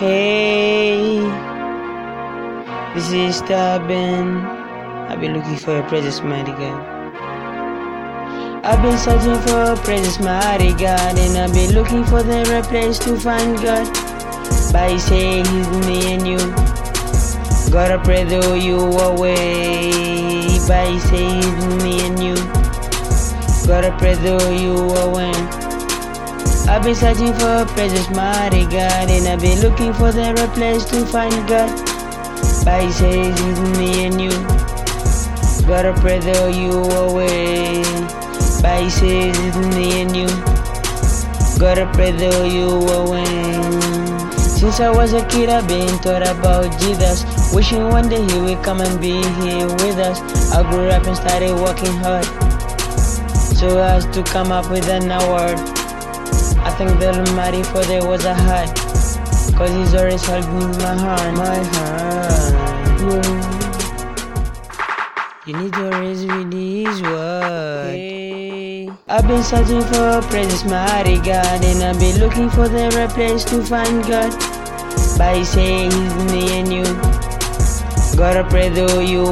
Hey, this is Stubborn. I've been looking for a presence, mighty God. I've been searching for a presence, mighty God, and I've been looking for the right place to find God. But He said He's me and you. Gotta pray though you away. But He said He's me and you. Gotta pray though you away. I've been searching for a presence, mighty God, and I've been looking for the right place to find God. But He says it's me and you. Gotta pray though you away. But He says it's me and you. Gotta pray though you away. Since I was a kid, I've been taught about Jesus, wishing one day He will come and be here with us. I grew up and started working hard so as to come up with an award. I thank the Almighty for the words I had, cause He's always held me in my hand. Yeah. You need to always read His word. Hey. I've been searching for a presence, mighty God, and I've been looking for the right place to find God. But He says He's me and you. Gotta pray though you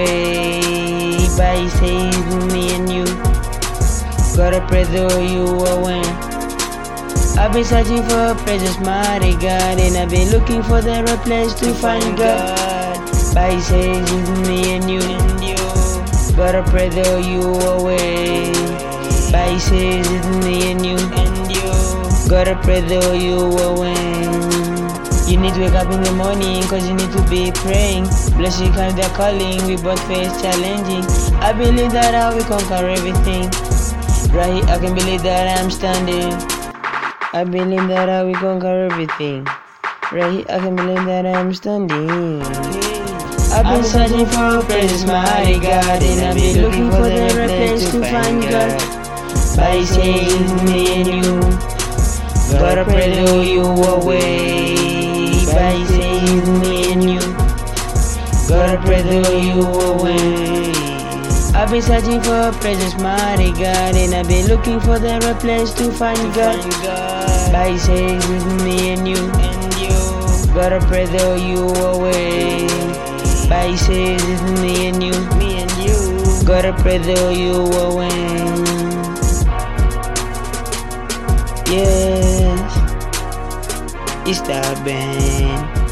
away. But He says He's me and you. Gotta pray though you away. I've been searching for a presence, mighty God, and I've been looking for the right place to find God. But He says it's me and you. Gotta pray though you away. But He says it's me and you. Gotta pray though you away. You need to wake up in the morning, cause you need to be praying. Blessing comes their calling, we both face challenging. I believe that I will conquer everything. Right here I can believe that I'm standing. I believe that I will conquer everything. Right here I can believe that I'm standing. I've been searching for a presence, mighty God, and I've been looking for the right place to find God. But He says me and you. Gotta pray though you away. But He says me and you. Gotta pray though you away. I've been searching for a presence, mighty God, and I've been looking for the right place to find God. But He says it's me and you. Gotta pray though you away. But He says it's me and you. Gotta pray though you away. Yes, it's Stubborn.